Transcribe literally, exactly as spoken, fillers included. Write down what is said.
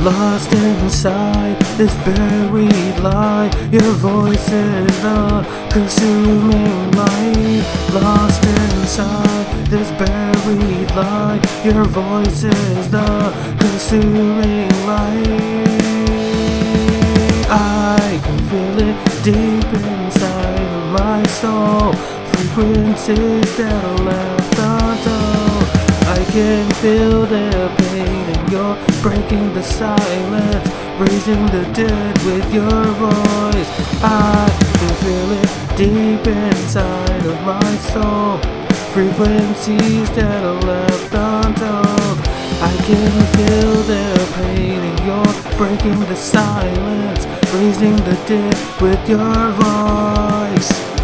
Lost inside this buried lie, your voice is the consuming light. Lost inside this buried lie, your voice is the consuming light. I can feel it deep inside of my soul, frequencies that are left untold. I can feel the pain and you're breaking the silence, raising the dead with your voice. I can feel it deep inside of my soul, frequencies that are left untold. I can feel the pain and you're breaking the silence, raising the dead with your voice.